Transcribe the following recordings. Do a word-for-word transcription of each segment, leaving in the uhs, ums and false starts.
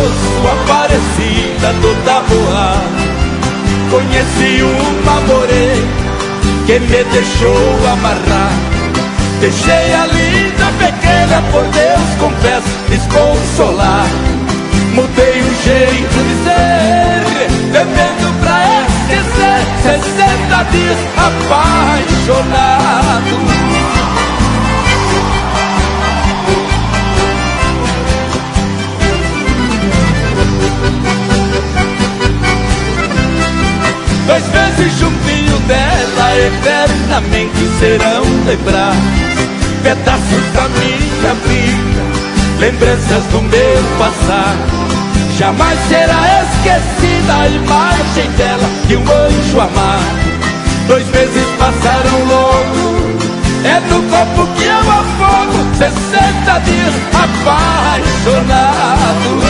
moço, Aparecida do Taboá. Conheci uma morena que me deixou amarrar. Deixei a linda pequena, por Deus confesso, desconsolar. Mudei o jeito de ser, bebendo pra esquecer. Sessenta dias apaixonado. Dois meses juntinho dela, eternamente serão lembrados. Pedaços da minha vida, lembranças do meu passado. Jamais será esquecida a imagem dela, de um anjo amado. Dois meses passaram logo, é no corpo que eu afogo. Sessenta dias apaixonado.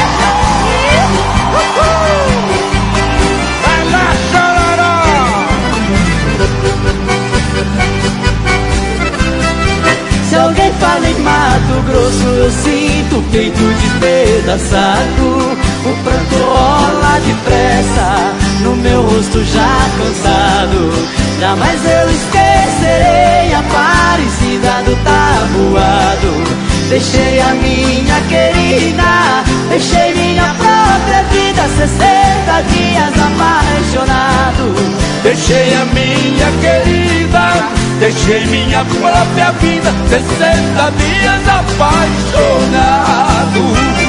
Se alguém fala em Mato Grosso, eu sinto o peito despedaçado. O pranto rola depressa no meu rosto já cansado. Jamais eu esquecerei a Aparecida do Taboado. Deixei a minha querida, deixei minha própria vida, sessenta dias apaixonado. Deixei a minha querida, deixei minha própria vida, sessenta dias apaixonado.